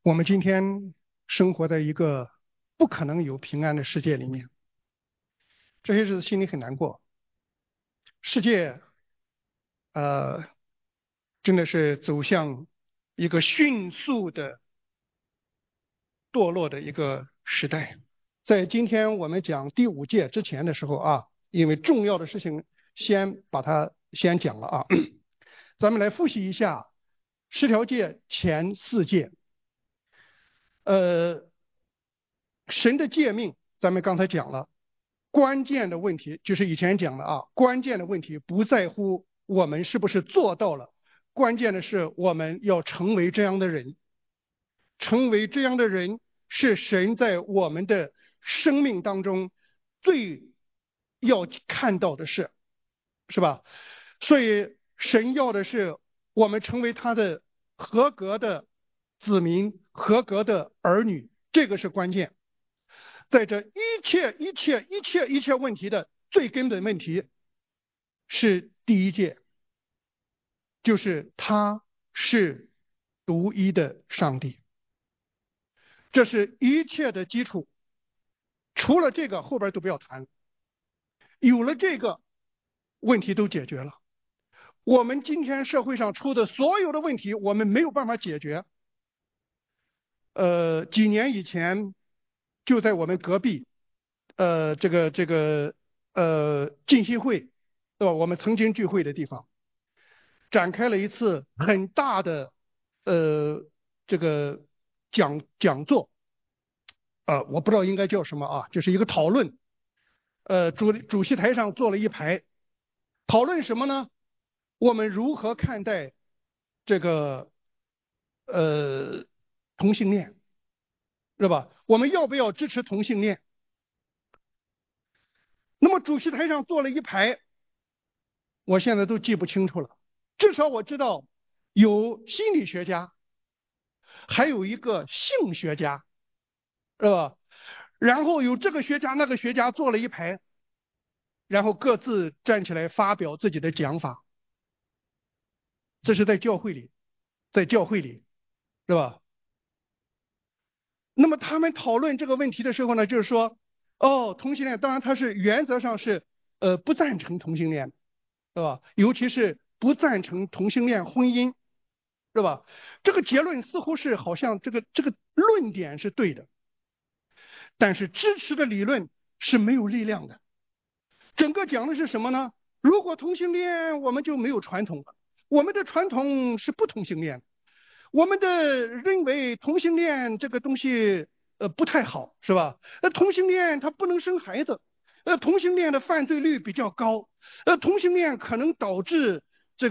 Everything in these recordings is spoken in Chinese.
我们今天生活在一个不可能有平安的世界里面，这些日子心里很难过。世界，真的是走向一个迅速的堕落的一个时代。在今天我们讲第五诫之前的时候啊，因为重要的事情先把它先讲了啊，咱们来复习一下十条诫前四诫。神的诫命咱们刚才讲了，关键的问题就是以前讲的啊，关键的问题不在乎我们是不是做到了，关键的是我们要成为这样的人。成为这样的人是神在我们的生命当中最要看到的事，是吧？所以神要的是我们成为他的合格的子民，合格的儿女，这个是关键。在这一切问题的最根本问题是第一诫，就是他是独一的上帝，这是一切的基础。除了这个后边都不要谈，有了这个问题都解决了。我们今天社会上出的所有的问题我们没有办法解决。几年以前就在我们隔壁浸信会，对吧？我们曾经聚会的地方，展开了一次很大的这个讲座，我不知道应该叫什么啊，就是一个讨论。主席台上坐了一排，讨论什么呢？我们如何看待这个同性恋，是吧？我们要不要支持同性恋？那么主席台上坐了一排，我现在都记不清楚了，至少我知道有心理学家，还有一个性学家，是吧？然后有这个学家那个学家坐了一排，然后各自站起来发表自己的讲法。这是在教会里，是吧？那么他们讨论这个问题的时候呢，就是说，同性恋，当然他是原则上是不赞成同性恋，是吧？尤其是不赞成同性恋婚姻，是吧？这个结论似乎是好像这个论点是对的，但是支持的理论是没有力量的。整个讲的是什么呢？如果同性恋，我们就没有传统了。我们的传统是不同性恋，我们的认为同性恋这个东西不太好，是吧？同性恋它不能生孩子，同性恋的犯罪率比较高，同性恋可能导致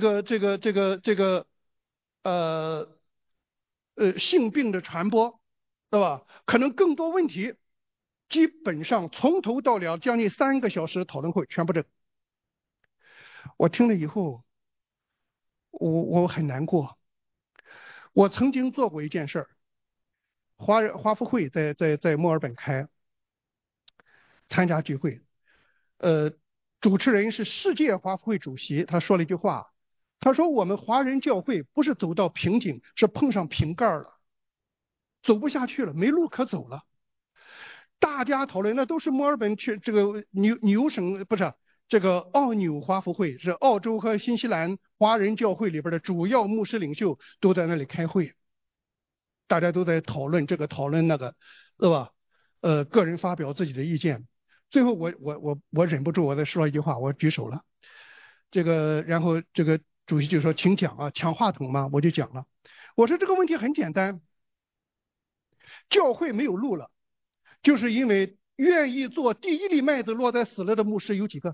呃性病的传播，对吧？可能更多问题。基本上从头到了将近3个小时的讨论会，全部我听了以后，我很难过。我曾经做过一件事儿，华福会在墨尔本开，参加聚会，呃，主持人是世界华福会主席，他说了一句话，他说我们华人教会不是走到瓶颈，是碰上瓶盖了，走不下去了，没路可走了。大家讨论，那都是墨尔本去这个纽省，不是这个奥纽华福会，是澳洲和新西兰华人教会里边的主要牧师领袖都在那里开会，大家都在讨论这个讨论那个，对吧？个人发表自己的意见。最后我忍不住，我再说一句话，我举手了。然后这个主席就说：“请讲啊，抢话筒嘛。”我就讲了，我说这个问题很简单，教会没有路了。就是因为愿意做第一粒麦子落在死了的牧师有几个？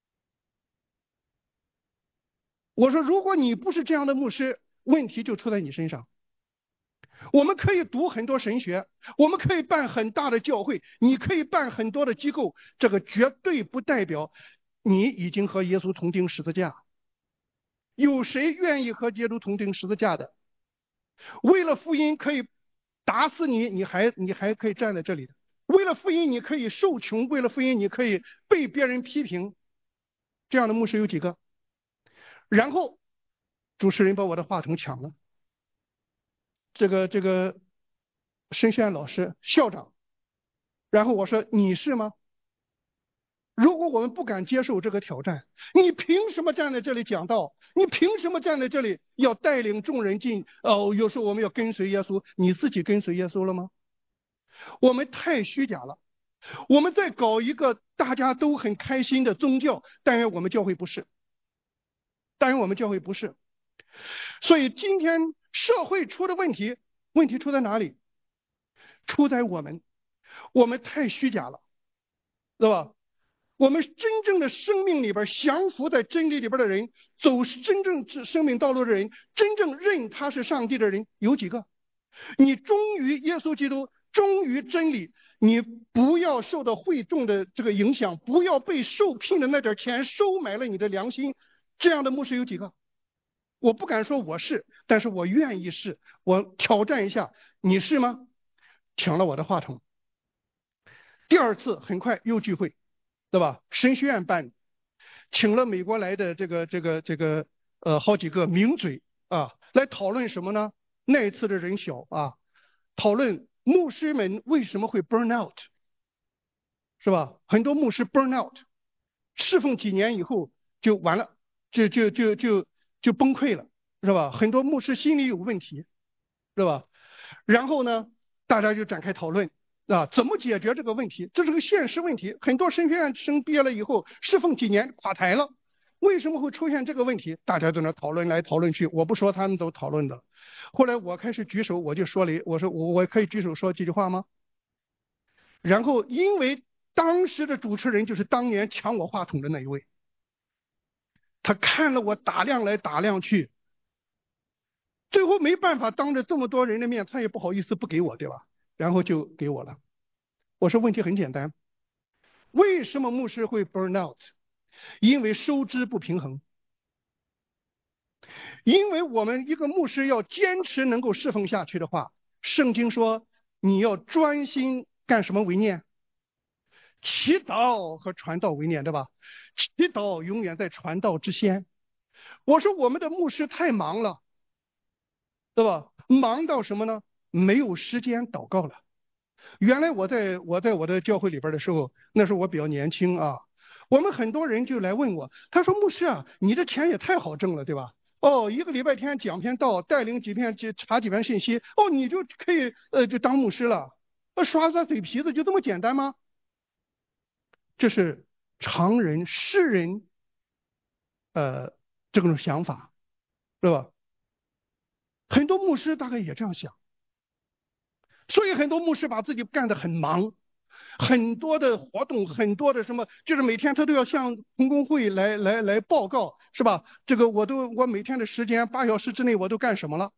我说，如果你不是这样的牧师，问题就出在你身上。我们可以读很多神学，我们可以办很大的教会，你可以办很多的机构，这个绝对不代表你已经和耶稣同钉十字架。有谁愿意和耶稣同钉十字架的？为了福音可以打死你，你还可以站在这里的。为了福音，你可以受穷；为了福音，你可以被别人批评。这样的牧师有几个？然后主持人把我的话筒抢了。这个神学院老师、校长。然后我说你是吗？如果我们不敢接受这个挑战，你凭什么站在这里讲道？你凭什么站在这里要带领众人进？有时候我们要跟随耶稣，你自己跟随耶稣了吗？我们太虚假了。我们在搞一个大家都很开心的宗教，但愿我们教会不是，但愿我们教会不是。所以今天社会出的问题，问题出在哪里？出在我们太虚假了，对吧？我们真正的生命里边降服在真理里边的人，走真正生命道路的人，真正认他是上帝的人有几个？你忠于耶稣基督，忠于真理，你不要受到会众的这个影响，不要被受聘的那点钱收买了你的良心。这样的牧师有几个？我不敢说我是，但是我愿意是。我挑战一下，你是吗？抢了我的话筒。第二次很快又聚会，对吧？神学院办，请了美国来的好几个名嘴啊，来讨论什么呢？那一次的人小啊，讨论牧师们为什么会 burn out， 是吧？很多牧师 burn out， 侍奉几年以后就完了，就崩溃了，是吧？很多牧师心里有问题，是吧？然后呢，大家就展开讨论啊，怎么解决这个问题？这是个现实问题。很多神学院生毕业了以后，侍奉几年垮台了，为什么会出现这个问题？大家在那讨论来讨论去，我不说他们都讨论的。后来我开始举手，我就说了，我说我可以举手说几句话吗？然后因为当时的主持人就是当年抢我话筒的那一位，他看了我打量来打量去，最后没办法，当着这么多人的面，他也不好意思不给我，对吧？然后就给我了。我说问题很简单，为什么牧师会 burn out？ 因为收支不平衡。因为我们一个牧师要坚持能够侍奉下去的话，圣经说你要专心干什么为念？祈祷和传道为念，对吧？祈祷永远在传道之先。我说我们的牧师太忙了，对吧？忙到什么呢？没有时间祷告了。原来我在我的教会里边的时候，那时候我比较年轻啊，我们很多人就来问我，他说牧师啊，你这钱也太好挣了，对吧？哦，一个礼拜天讲篇道，带领几篇查几篇信息，哦，你就可以就当牧师了，耍耍嘴皮子就这么简单吗？这是常人世人这种想法，是吧？很多牧师大概也这样想，所以很多牧师把自己干得很忙。很多的活动，很多的什么，就是每天他都要向同工会来报告，是吧？这个我每天的时间8小时之内我都干什么了？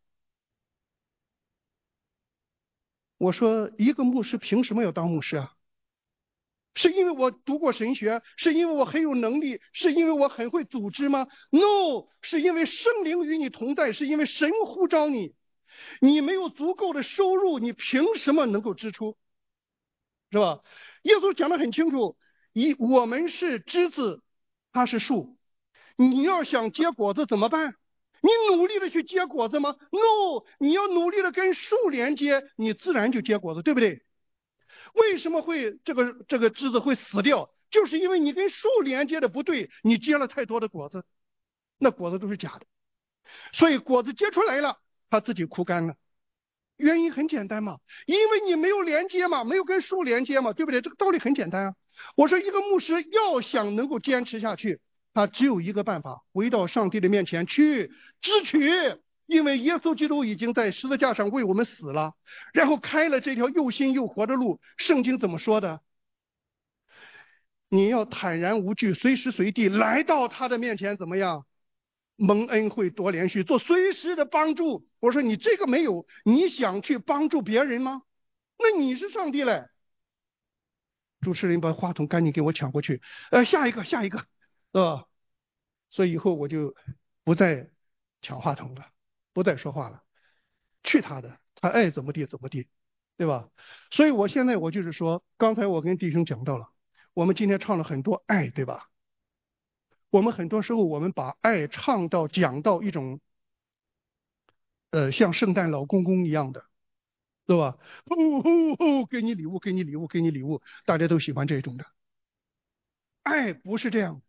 我说一个牧师凭什么要当牧师啊？是因为我读过神学，是因为我很有能力，是因为我很会组织吗 ？No， 是因为圣灵与你同在，是因为神呼召你。你没有足够的收入，你凭什么能够支出？是吧？耶稣讲得很清楚，我们是枝子，它是树。你要想结果子怎么办？你努力的去结果子吗 ？No， 你要努力的跟树连接，你自然就结果子，对不对？为什么会这个枝子会死掉？就是因为你跟树连接的不对，你结了太多的果子，那果子都是假的，所以果子结出来了，它自己枯干了。原因很简单嘛，因为你没有连接嘛，没有跟树连接嘛，对不对？这个道理很简单啊。我说一个牧师要想能够坚持下去，他只有一个办法，回到上帝的面前去支取，因为耶稣基督已经在十字架上为我们死了，然后开了这条又新又活的路。圣经怎么说的？你要坦然无惧，随时随地来到他的面前，怎么样？蒙恩惠多连续，做随时的帮助。我说你这个没有，你想去帮助别人吗？那你是上帝嘞。主持人把话筒赶紧给我抢过去，下一个，下一个，所以以后我就不再抢话筒了，不再说话了，去他的，他爱怎么地怎么地，对吧？所以我现在我就是说，刚才我跟弟兄讲到了，我们今天唱了很多爱，对吧？我们很多时候我们把爱唱到讲到一种像圣诞老公公一样的， 对吧？给你礼物，给你礼物，给你礼物，大家都喜欢这种的。爱不是这样，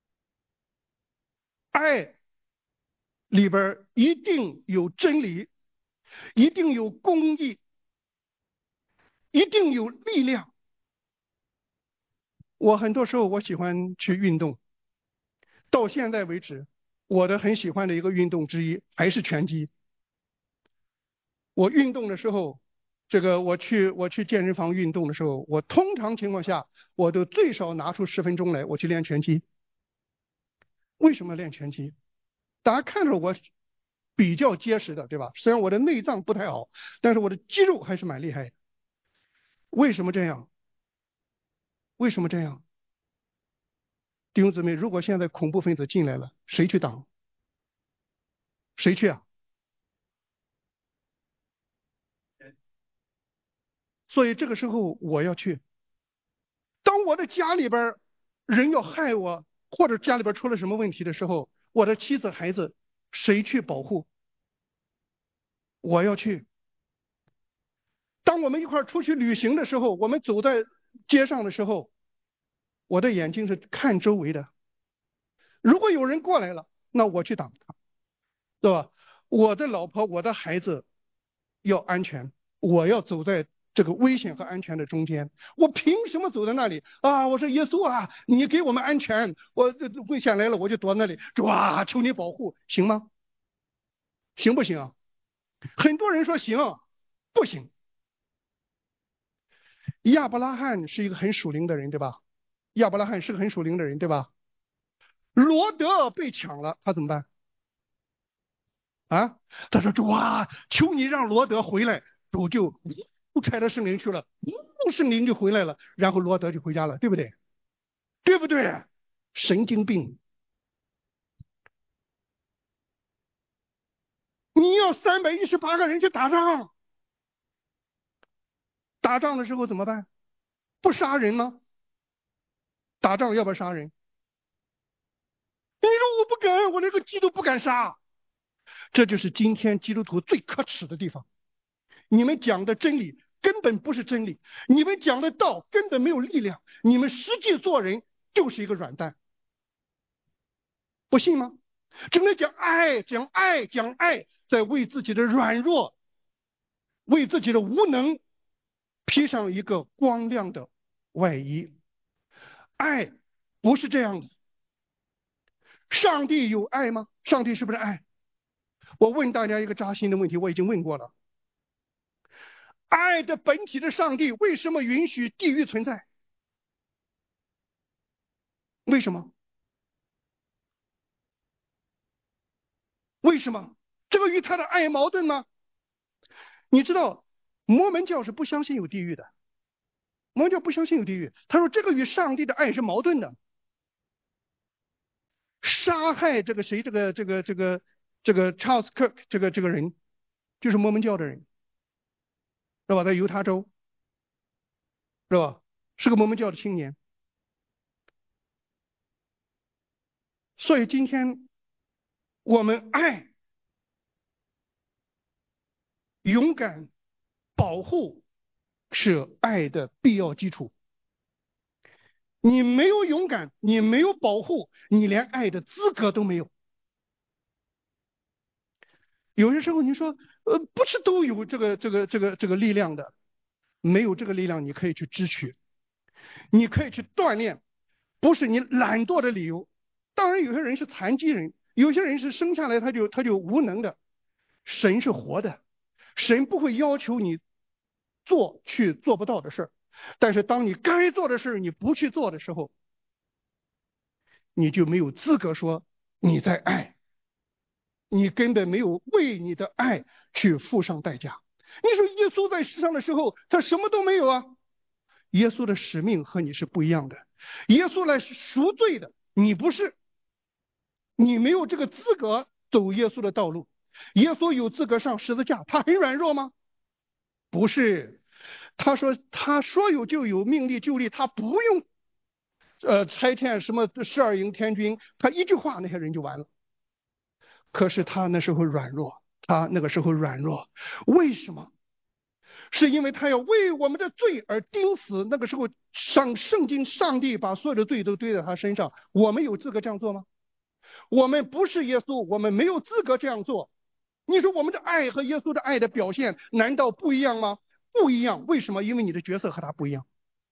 爱里边一定有真理，一定有公义，一定有力量。我很多时候我喜欢去运动，到现在为止，我的很喜欢的一个运动之一还是拳击。我运动的时候，我去健身房运动的时候，我通常情况下我都最少拿出10分钟来，我去练拳击。为什么练拳击？大家看着我比较结实的，对吧？虽然我的内脏不太好，但是我的肌肉还是蛮厉害的。为什么这样？为什么这样？弟兄姊妹，如果现在恐怖分子进来了，谁去挡？谁去啊？所以这个时候我要去。当我的家里边人要害我，或者家里边出了什么问题的时候，我的妻子孩子谁去保护？我要去。当我们一块出去旅行的时候，我们走在街上的时候，我的眼睛是看周围的。如果有人过来了，那我去挡他，对吧？我的老婆，我的孩子要安全，我要走在这个危险和安全的中间。我凭什么走在那里啊？我说耶稣啊，你给我们安全，我危险来了我就躲那里，主啊，求你保护，行吗？行不行啊？很多人说行，不行。亚伯拉罕是一个很属灵的人，对吧？亚伯拉罕是个很属灵的人，对吧？罗德被抢了，他怎么办？啊，他说主啊，求你让罗德回来，主就差着圣灵去了，圣灵就回来了，然后罗德就回家了，对不对？对不对？神经病！你要318个人去打仗，打仗的时候怎么办？不杀人吗？打仗要不要杀人？你说我不敢，我连个鸡都不敢杀，这就是今天基督徒最可耻的地方。你们讲的真理根本不是真理，你们讲的道根本没有力量，你们实际做人就是一个软蛋，不信吗？整天讲爱，讲爱，讲爱，在为自己的软弱、为自己的无能披上一个光亮的外衣。爱不是这样的。上帝有爱吗？上帝是不是爱？我问大家一个扎心的问题，我已经问过了。爱的本体的上帝为什么允许地狱存在？为什么？为什么？这个与他的爱矛盾吗？你知道，摩门教是不相信有地狱的。摩门教不相信有地狱，他说这个与上帝的爱是矛盾的。杀害这个谁，这个 Charles Kirk 这个人，就是摩门教的人，是吧？在犹他州，是吧？是个摩门教的青年。所以今天我们爱、勇敢、保护是爱的必要基础。你没有勇敢，你没有保护，你连爱的资格都没有。有些时候你说，不是都有这个力量的，没有这个力量，你可以去支取，你可以去锻炼，不是你懒惰的理由。当然，有些人是残疾人，有些人是生下来他就无能的。神是活的，神不会要求你去做不到的事儿，但是当你该做的事儿你不去做的时候，你就没有资格说你在爱。你根本没有为你的爱去付上代价。你说耶稣在世上的时候，他什么都没有啊。耶稣的使命和你是不一样的。耶稣来是赎罪的，你不是，你没有这个资格走耶稣的道路。耶稣有资格上十字架，他很软弱吗？不是。他说有就有，命立就立，他不用差遣什么12营天军，他一句话那些人就完了。可是他那时候软弱，他那个时候软弱，为什么？ 是因为他要为我们的罪而钉死。那个时候圣经上帝把所有的罪都堆在他身上，我们有资格这样做吗？我们不是耶稣，我们没有资格这样做。你说我们的爱和耶稣的爱的表现难道不一样吗？不一样。为什么？因为你的角色和他不一样。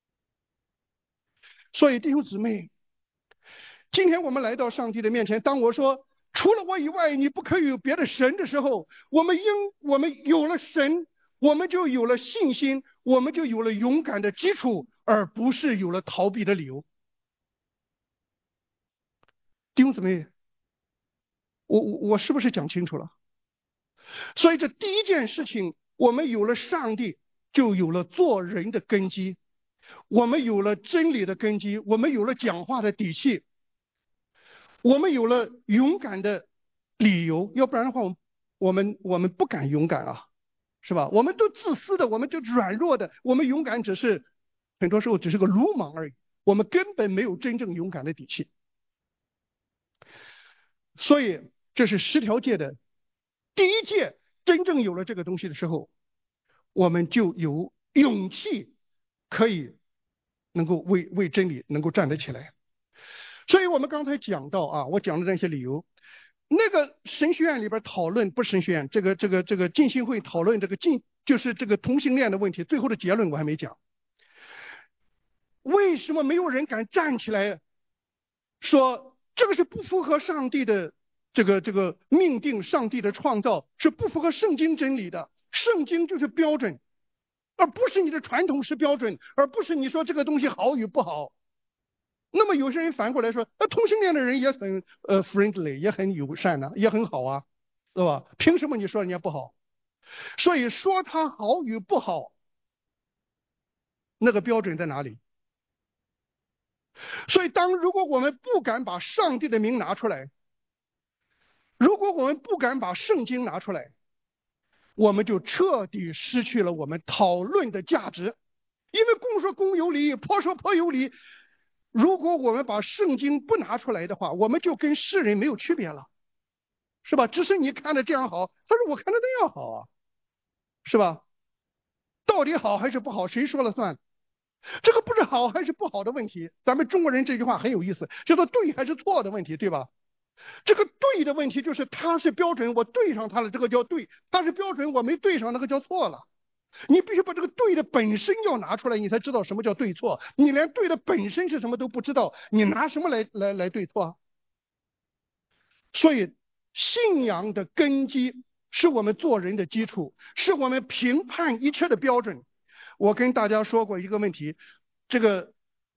所以弟兄姊妹，今天我们来到上帝的面前，当我说除了我以外你不可以有别的神的时候，我们有了神，我们就有了信心，我们就有了勇敢的基础，而不是有了逃避的理由。弟兄姊妹，我是不是讲清楚了？所以这第一件事情，我们有了上帝，就有了做人的根基，我们有了真理的根基，我们有了讲话的底气，我们有了勇敢的理由。要不然的话，我们不敢勇敢啊，是吧？我们都自私的，我们就软弱的，我们勇敢很多时候只是个鲁莽而已，我们根本没有真正勇敢的底气。所以这是10条诫的第一诫，真正有了这个东西的时候，我们就有勇气可以能够为真理能够站得起来。所以我们刚才讲到啊，我讲的那些理由，那个神学院里边讨论，不是神学院，这个浸信会讨论就是这个同性恋的问题，最后的结论我还没讲。为什么没有人敢站起来说这个是不符合上帝的这个命定，上帝的创造是不符合圣经真理的？圣经就是标准，而不是你的传统是标准，而不是你说这个东西好与不好。那么有些人反过来说，同性恋的人也很friendly， 也很友善呢，也很好啊，对吧？凭什么你说人家不好？所以说他好与不好，那个标准在哪里？所以如果我们不敢把上帝的名拿出来，如果我们不敢把圣经拿出来，我们就彻底失去了我们讨论的价值。因为公说公有理，婆说婆有理。如果我们把圣经不拿出来的话，我们就跟世人没有区别了，是吧？只是你看的这样好，他说我看的那样好啊，是吧？到底好还是不好，谁说了算？这个不是好还是不好的问题。咱们中国人这句话很有意思，叫做对还是错的问题，对吧？这个对的问题就是它是标准，我对上它了，这个叫对；它是标准，我没对上，那个叫错了。你必须把这个对的本身要拿出来，你才知道什么叫对错。你连对的本身是什么都不知道，你拿什么来对错？所以信仰的根基是我们做人的基础，是我们评判一切的标准。我跟大家说过一个问题，这个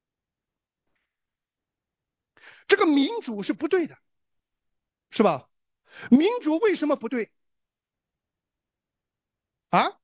民主是不对的，是吧？民主为什么不对啊？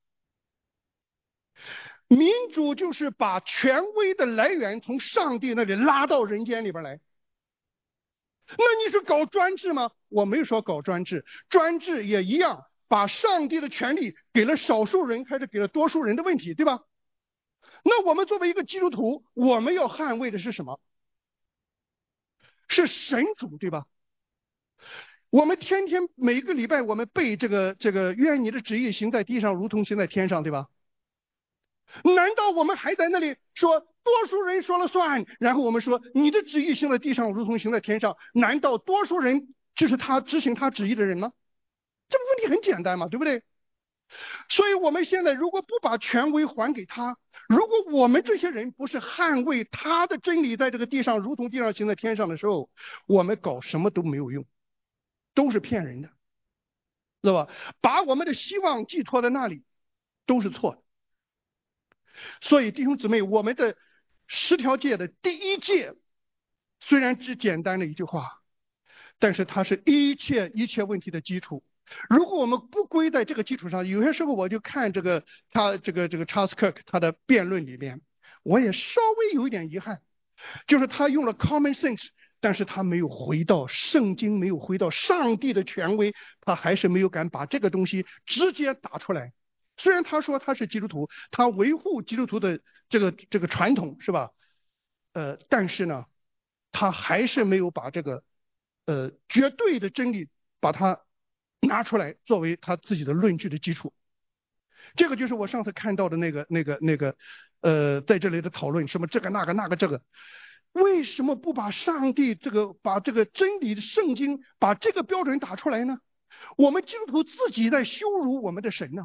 民主就是把权威的来源从上帝那里拉到人间里边来。那你是搞专制吗？我没有说搞专制，专制也一样，把上帝的权利给了少数人还是给了多数人的问题，对吧？那我们作为一个基督徒，我们要捍卫的是什么？是神主，对吧？我们天天每一个礼拜我们背这个愿你的旨意行在地上如同行在天上，对吧？难道我们还在那里说多数人说了算，然后我们说你的旨意行在地上如同行在天上？难道多数人就是他执行他旨意的人吗？这个问题很简单嘛，对不对？所以我们现在如果不把权威还给他，如果我们这些人不是捍卫他的真理在这个地上如同地上行在天上的时候，我们搞什么都没有用，都是骗人的，知道吧？把我们的希望寄托在那里都是错的。所以弟兄姊妹，我们的10条诫的第一诫虽然只简单的一句话，但是它是一切问题的基础。如果我们不归在这个基础上，有些时候我就看他这个 Charles Kirk 他的辩论里面，我也稍微有一点遗憾，就是他用了 common sense， 但是他没有回到圣经，没有回到上帝的权威，他还是没有敢把这个东西直接打出来。虽然他说他是基督徒，他维护基督徒的这个传统，是吧？但是呢，他还是没有把这个绝对的真理把它拿出来作为他自己的论据的基础。 这个就是我上次看到的在这里的讨论，什么这个那个那个这个，为什么不把上帝把这个真理的圣经把这个标准打出来呢？我们基督徒自己在羞辱我们的神呢。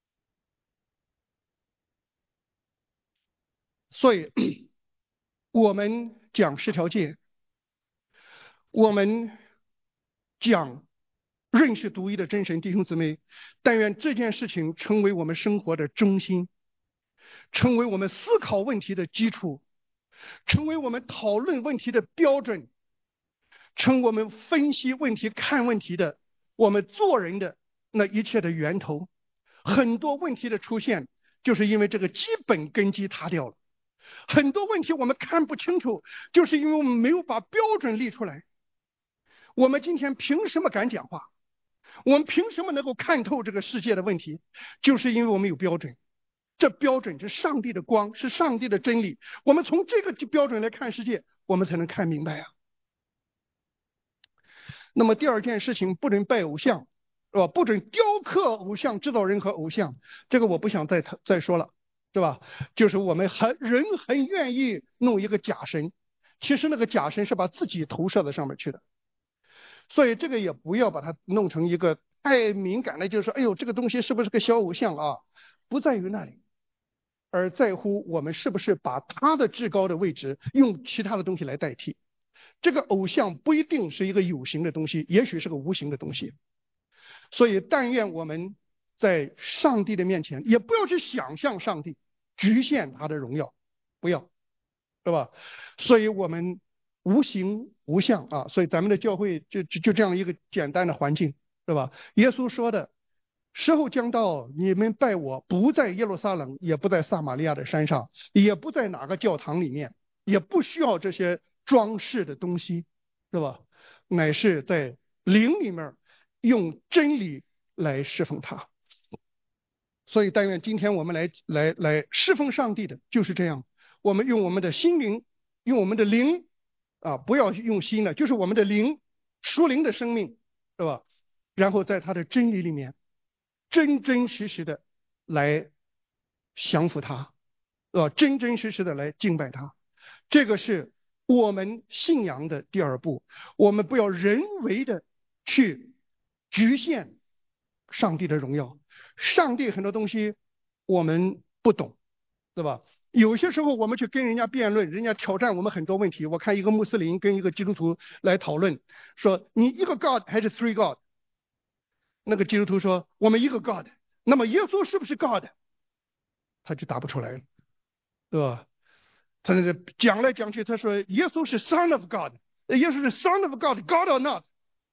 所以我们讲十条诫，我们讲认识独一的真神，弟兄姊妹，但愿这件事情成为我们生活的中心，成为我们思考问题的基础，成为我们讨论问题的标准，成为我们分析问题、看问题的我们做人的那一切的源头。很多问题的出现，就是因为这个基本根基塌掉了。很多问题我们看不清楚，就是因为我们没有把标准立出来。我们今天凭什么敢讲话？我们凭什么能够看透这个世界的问题？就是因为我们有标准。这标准是上帝的光，是上帝的真理。我们从这个标准来看世界，我们才能看明白啊。那么第二件事情，不准拜偶像，是吧？不准雕刻偶像、制造人和偶像。这个我不想再说了，是吧？就是我们人很愿意弄一个假神，其实那个假神是把自己投射在上面去的。所以这个也不要把它弄成一个太敏感的，就是说，哎呦，这个东西是不是个小偶像啊？不在于那里，而在乎我们是不是把他的至高的位置用其他的东西来代替。这个偶像不一定是一个有形的东西，也许是个无形的东西。所以但愿我们在上帝的面前，也不要去想象上帝，局限他的荣耀，不要，是吧？所以我们无形无相啊，所以咱们的教会就这样一个简单的环境，是吧？耶稣说的时候将到，你们拜我，不在耶路撒冷，也不在撒玛利亚的山上，也不在哪个教堂里面，也不需要这些装饰的东西，是吧？乃是在灵里面用真理来侍奉他。所以但愿今天我们来侍奉上帝的就是这样，我们用我们的心灵，用我们的灵啊，不要用心了，就是我们的灵，属灵的生命，是吧？然后在他的真理里面真真实实的来降服他，真真实实的来敬拜他。这个是我们信仰的第二步，我们不要人为的去局限上帝的荣耀。上帝很多东西我们不懂，对吧？有些时候我们去跟人家辩论，人家挑战我们很多问题。我看一个穆斯林跟一个基督徒来讨论，说你一个 God 还是 three God？ 那个基督徒说我们一个 God， 那么耶稣是不是 God？ 他就答不出来了，对吧？他那个讲来讲去，他说耶稣是 Son of God， 耶稣是 Son of God，God or not？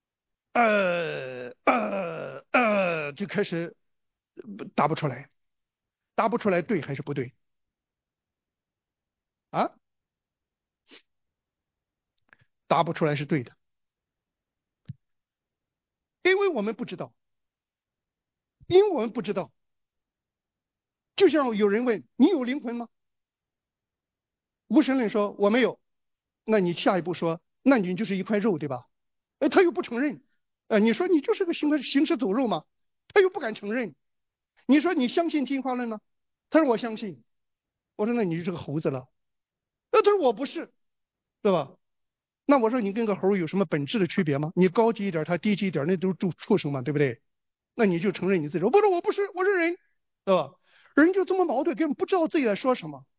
就开始答不出来，答不出来对还是不对啊？答不出来是对的，因为我们不知道，因为我们不知道。就像有人问你有灵魂吗？无神论说我没有，那你下一步说那你就是一块肉，对吧？他又不承认，你说你就是个行尸走肉吗？他又不敢承认。你说你相信进化论吗？他说我相信。我说那你就是个猴子了。他说我不是，对吧？那我说你跟个猴有什么本质的区别吗？你高级一点，他低级一点，那都是畜生嘛，对不对？那你就承认你自己，不是我不是，我是人，对吧？人就这么矛盾，根本不知道自己在说什么。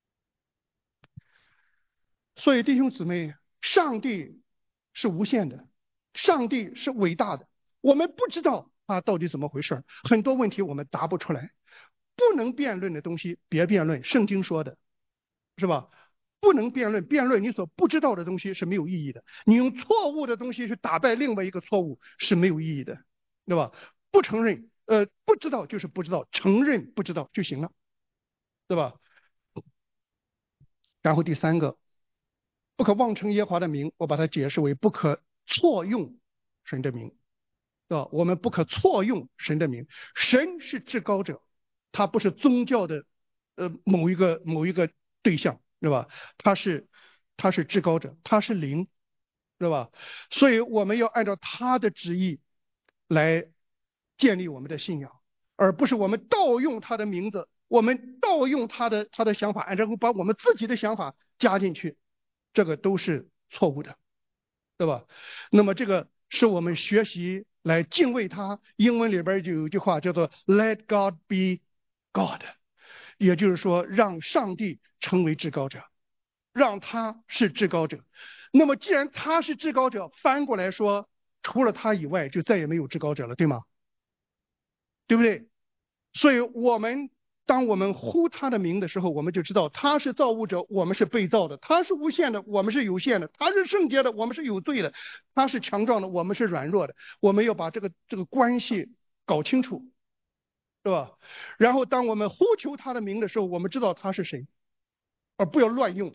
所以弟兄姊妹，上帝是无限的，上帝是伟大的，我们不知道他到底怎么回事，很多问题我们答不出来。不能辩论的东西别辩论，圣经说的是吧？不能辩论，辩论你所不知道的东西是没有意义的。你用错误的东西去打败另外一个错误是没有意义的，对吧？不承认，不知道就是不知道，承认不知道就行了，对吧？然后第三个，不可妄称耶和华的名，我把它解释为不可错用神的名，对吧？我们不可错用神的名，神是至高者，他不是宗教的某一个对象，对吧？他是至高者，他是灵，对吧？所以我们要按照他的旨意来建立我们的信仰。 而不是我们盗用他的名字，我们盗用他的想法，然后把我们自己的想法加进去，这个都是错误的，对吧？那么这个是我们学习来敬畏他。英文里边就有一句话叫做 "Let God be God"，也就是说让上帝成为至高者，让他是至高者。那么既然他是至高者，翻过来说，除了他以外就再也没有至高者了，对吗？对不对？所以当我们呼他的名的时候，我们就知道他是造物者，我们是被造的；他是无限的，我们是有限的；他是圣洁的，我们是有罪的；他是强壮的，我们是软弱的。我们要把这个关系搞清楚，是吧？然后当我们呼求他的名的时候，我们知道他是谁，而不要乱用。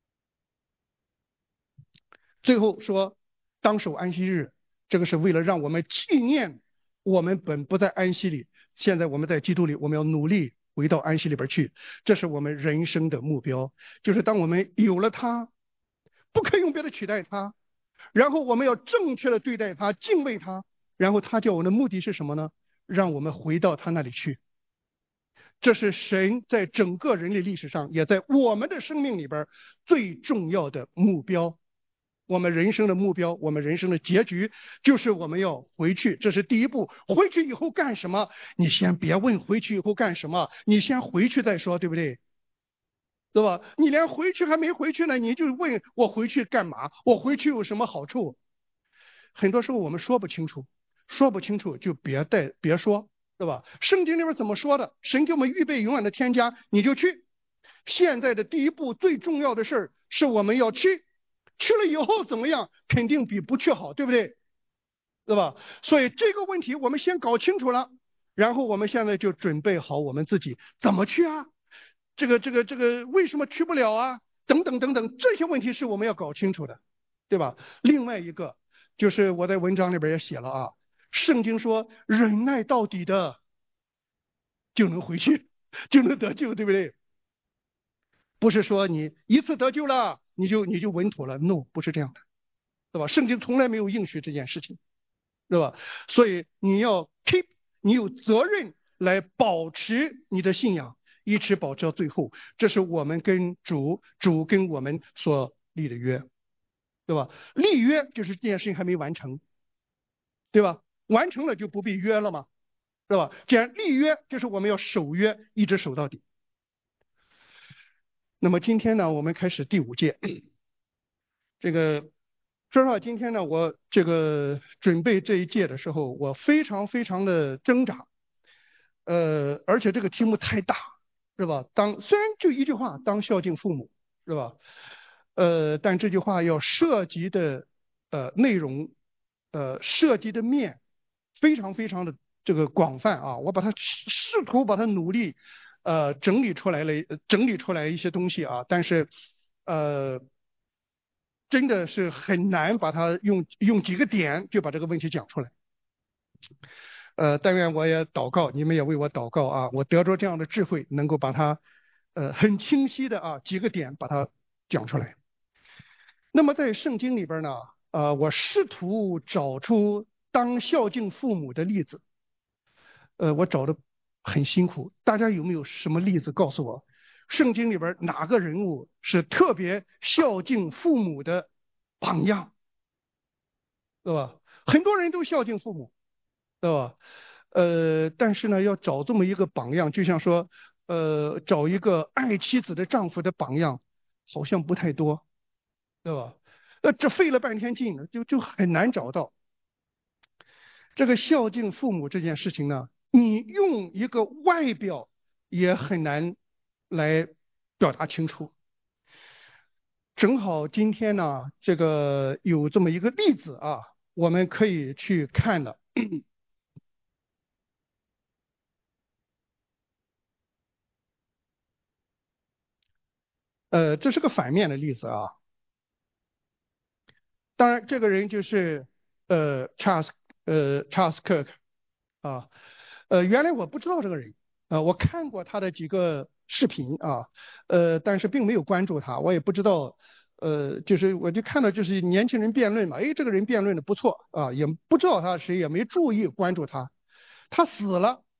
最后说，当守安息日，这个是为了让我们纪念我们本不在安息里，现在我们在基督里，我们要努力回到安息里边去，这是我们人生的目标。就是当我们有了它，不可以用别的取代它，然后我们要正确的对待它，敬畏它，然后它叫我们的目的是什么呢？让我们回到他那里去。这是神在整个人类历史上，也在我们的生命里边最重要的目标。我们人生的目标，我们人生的结局，就是我们要回去，这是第一步。回去以后干什么？你先别问回去以后干什么，你先回去再说，对不对？对吧？你连回去还没回去呢，你就问我回去干嘛？我回去有什么好处？很多时候我们说不清楚，说不清楚就别说，对吧？圣经里面怎么说的？神给我们预备永远的天家，你就去。现在的第一步最重要的事儿是我们要去，去了以后怎么样？肯定比不去好，对不对？对吧？所以这个问题我们先搞清楚了，然后我们现在就准备好我们自己怎么去啊？这个为什么去不了啊？等等等等，这些问题是我们要搞清楚的，对吧？另外一个就是我在文章里边也写了啊，圣经说忍耐到底的就能回去，就能得救，对不对？不是说你一次得救了，你就稳妥了 ，no， 不是这样的，对吧？圣经从来没有应许这件事情，对吧？所以你要 keep，你有责任来保持你的信仰，一直保持到最后，这是我们跟主跟我们所立的约，对吧？立约就是这件事情还没完成，对吧？完成了就不必约了嘛，对吧？既然立约，就是我们要守约，一直守到底。那么今天呢，我们开始第5届。这个说实话，今天呢，我这个准备这一届的时候，我非常非常的挣扎，而且这个题目太大，是吧？虽然就一句话，当孝敬父母，是吧？但这句话要涉及的内容，涉及的面非常非常的这个广泛啊，我把它试图把它努力整理出来一些东西啊，但是真的是很难把它用几个点就把这个问题讲出来。但愿我也祷告，你们也为我祷告啊，我得着这样的智慧，能够把它很清晰的啊几个点把它讲出来。那么在圣经里边呢，我试图找出当孝敬父母的例子，我找的很辛苦。大家有没有什么例子告诉我？圣经里边哪个人物是特别孝敬父母的榜样，对吧？很多人都孝敬父母，对吧？但是呢，要找这么一个榜样，就像说，找一个爱妻子的丈夫的榜样，好像不太多，对吧？这费了半天劲了，就很难找到。这个孝敬父母这件事情呢，你用一个外表也很难来表达清楚。正好今天呢，这个有这么一个例子啊，我们可以去看的。这是个反面的例子啊。当然，这个人就是Charles Kirk 啊。原来我不知道这个人，我看过他的几个视频啊，但是并没有关注他，我也不知道，就是我就看到就是年轻人辩论嘛，哎，这个人辩论的不错啊，也不知道他是谁，也没注意关注他。他死了，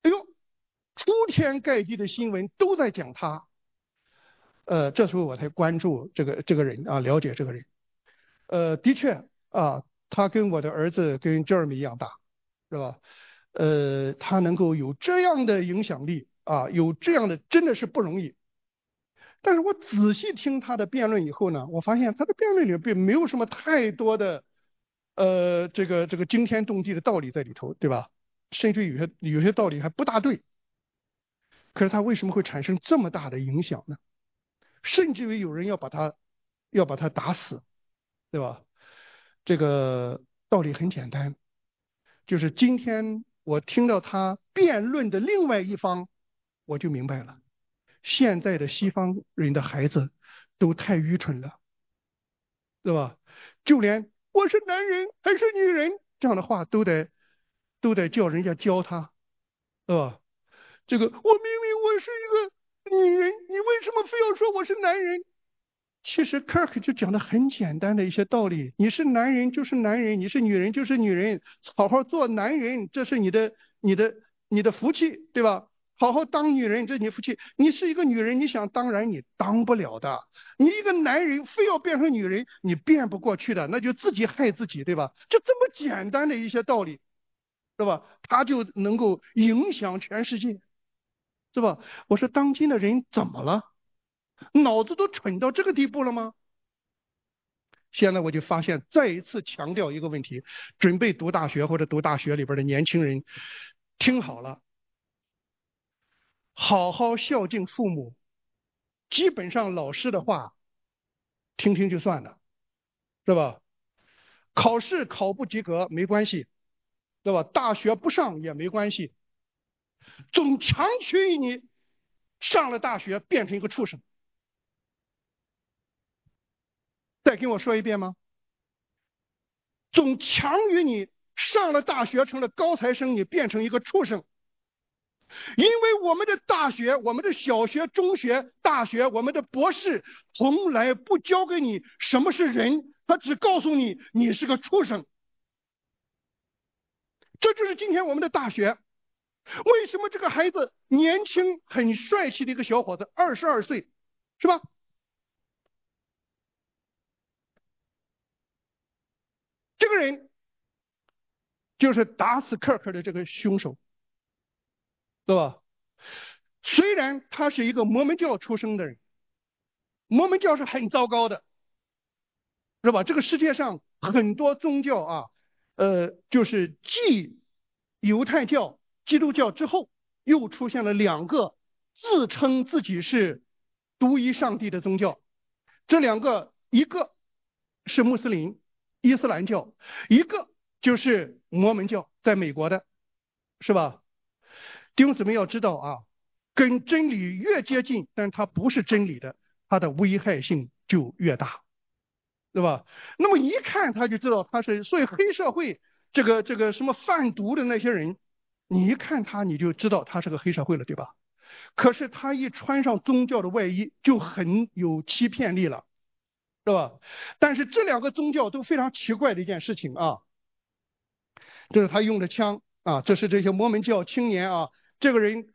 哎呦，铺天盖地的新闻都在讲他。这时候我才关注这个人啊，了解这个人。的确啊，他跟我的儿子跟 Jeremy 一样大，是吧？他能够有这样的影响力啊，有这样的真的是不容易。但是我仔细听他的辩论以后呢，我发现他的辩论里并没有什么太多的这个惊天动地的道理在里头，对吧？甚至有些道理还不大对。可是他为什么会产生这么大的影响呢？甚至于有人要把他打死，对吧？这个道理很简单，就是今天我听到他辩论的另外一方，我就明白了，现在的西方人的孩子都太愚蠢了，对吧？就连我是男人还是女人这样的话都得叫人家教他，对吧？这个我明明我是一个女人，你为什么非要说我是男人？其实 Kirk 就讲的很简单的一些道理，你是男人就是男人，你是女人就是女人，好好做男人，这是你的福气，对吧？好好当女人，这是你福气。你是一个女人，你想当然你当不了的。你一个男人非要变成女人，你变不过去的，那就自己害自己，对吧？就这么简单的一些道理，对吧？他就能够影响全世界，是吧？我说当今的人怎么了？脑子都蠢到这个地步了吗？现在我就发现，再一次强调一个问题：准备读大学或者读大学里边的年轻人，听好了，好好孝敬父母，基本上老师的话听听就算了，是吧？考试考不及格没关系，对吧？大学不上也没关系，总强求于你上了大学变成一个畜生。再跟我说一遍吗？总强于你上了大学成了高材生，你变成一个畜生。因为我们的大学、我们的小学、中学、大学、我们的博士，从来不教给你什么是人，他只告诉你你是个畜生。这就是今天我们的大学。为什么这个孩子年轻、很帅气的一个小伙子，22岁，是吧？这个人就是打死克克的这个凶手，对吧？虽然他是一个摩门教出生的人，摩门教是很糟糕的，是吧？这个世界上很多宗教啊，就是继犹太教、基督教之后，又出现了两个自称自己是独一上帝的宗教。这两个，一个是穆斯林伊斯兰教，一个就是摩门教，在美国的，是吧？弟兄姊妹要知道啊，跟真理越接近，但它不是真理的，它的危害性就越大。对吧？那么一看他就知道他是，所以黑社会这个什么贩毒的那些人，你一看他你就知道他是个黑社会了，对吧？可是他一穿上宗教的外衣，就很有欺骗力了，是吧？但是这两个宗教都非常奇怪的一件事情啊，这是他用的枪啊，这是这些摩门教青年啊，这个人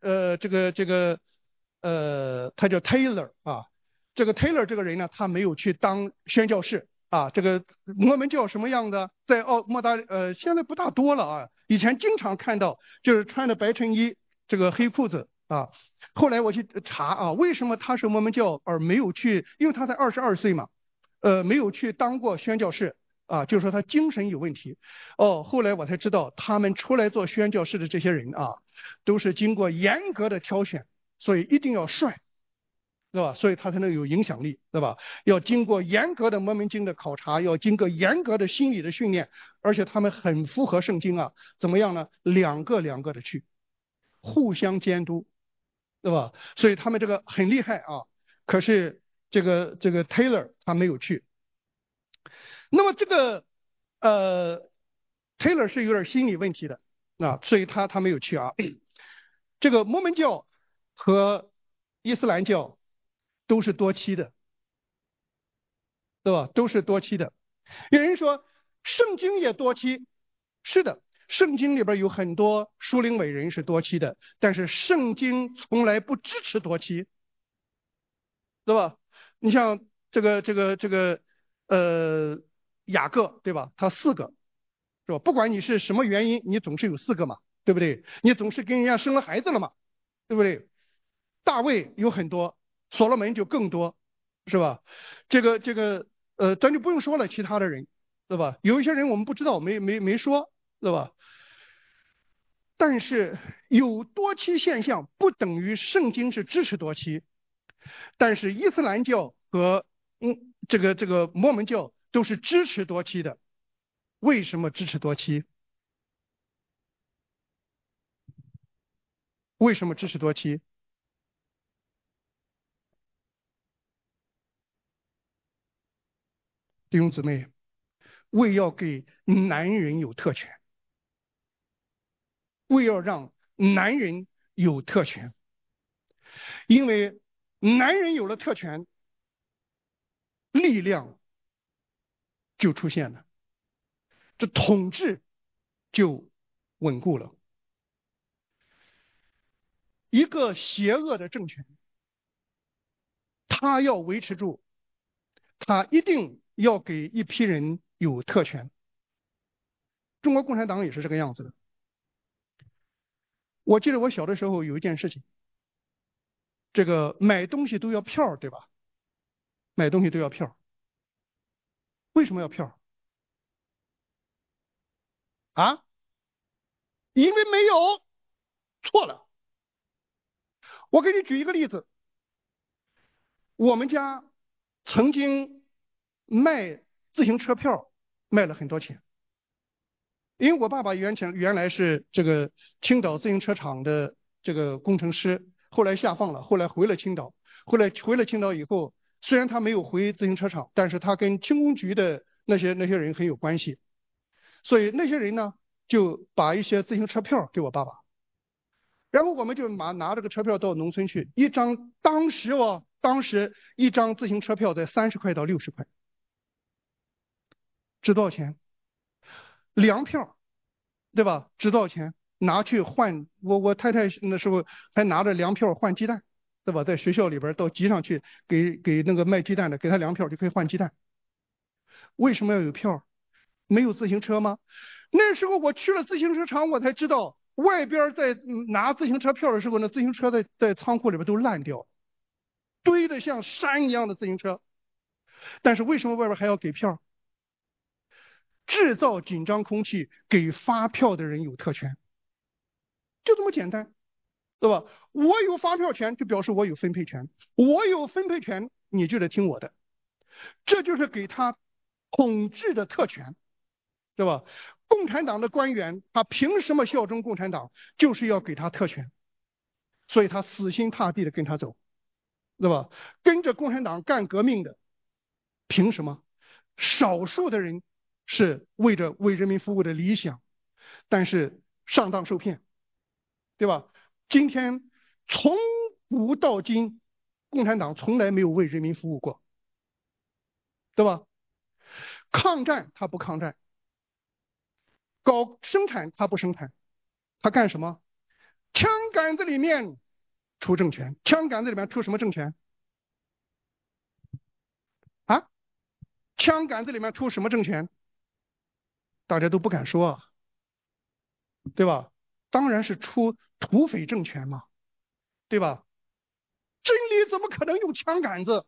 他叫 Taylor 啊，这个 Taylor 这个人呢，他没有去当宣教士啊。这个摩门教什么样的，在现在不大多了啊，以前经常看到，就是穿着白衬衣，这个黑裤子啊。后来我去查啊，为什么他是摩门教而没有去？因为他才22岁嘛，没有去当过宣教士啊，就是说他精神有问题。哦，后来我才知道，他们出来做宣教士的这些人啊，都是经过严格的挑选，所以一定要帅，对吧？所以他才能有影响力，对吧？要经过严格的摩门经的考察，要经过严格的心理的训练，而且他们很符合圣经啊。怎么样呢？两个的去，互相监督，对吧？所以他们这个很厉害啊。可是这个 Taylor 他没有去。那么这个Taylor 是有点心理问题的啊，所以他没有去啊。这个摩门教和伊斯兰教都是多妻的，对吧？都是多妻的。有人说圣经也多妻，是的， 圣经里边有很多属灵伟人是多妻的，但是圣经从来不支持多妻，对吧？你像雅各，对吧？他4个，是吧？不管你是什么原因，你总是有4个嘛，对不对？你总是跟人家生了孩子了嘛，对不对？大卫有很多，所罗门就更多，是吧？咱就不用说了，其他的人，对吧？有一些人我们不知道，没说，对吧？但是有多妻现象，不等于圣经是支持多妻。但是伊斯兰教和摩门教都是支持多妻的。为什么支持多妻？为什么支持多妻？弟兄姊妹，为要给男人有特权，为要让男人有特权，因为男人有了特权，力量就出现了，这统治就稳固了。一个邪恶的政权，他要维持住，他一定要给一批人有特权。中国共产党也是这个样子的。我记得我小的时候有一件事情，这个买东西都要票，对吧？买东西都要票，为什么要票？啊？因为没有，错了。我给你举一个例子，我们家曾经卖自行车票，卖了很多钱。因为我爸爸原来是这个青岛自行车厂的这个工程师，后来下放了，后来回了青岛。后来回了青岛以后，虽然他没有回自行车厂，但是他跟轻工局的那些人很有关系，所以那些人呢就把一些自行车票给我爸爸，然后我们就拿这个车票到农村去，当时一张自行车票在30块到60块，值多少钱？粮票。对吧？值多少钱？拿去换我太太那时候还拿着粮票换鸡蛋，对吧？在学校里边到集上去给那个卖鸡蛋的给他粮票就可以换鸡蛋。为什么要有票？没有自行车吗？那时候我去了自行车厂，我才知道外边在拿自行车票的时候呢，自行车在仓库里边都烂掉，堆得像山一样的自行车。但是为什么外边还要给票？制造紧张空气，给发票的人有特权，就这么简单。对吧？我有发票权，就表示我有分配权。我有分配权，你就得听我的。这就是给他统治的特权，对吧？共产党的官员，他凭什么效忠共产党？就是要给他特权，所以他死心塌地的跟他走，对吧？跟着共产党干革命的，凭什么？少数的人是为着为人民服务的理想，但是上当受骗，对吧？今天从古到今，共产党从来没有为人民服务过，对吧？抗战他不抗战，搞生产他不生产，他干什么？枪杆子里面出政权，枪杆子里面出什么政权？啊？枪杆子里面出什么政权？大家都不敢说啊，对吧？当然是出土匪政权嘛，对吧？真理怎么可能用枪杆子？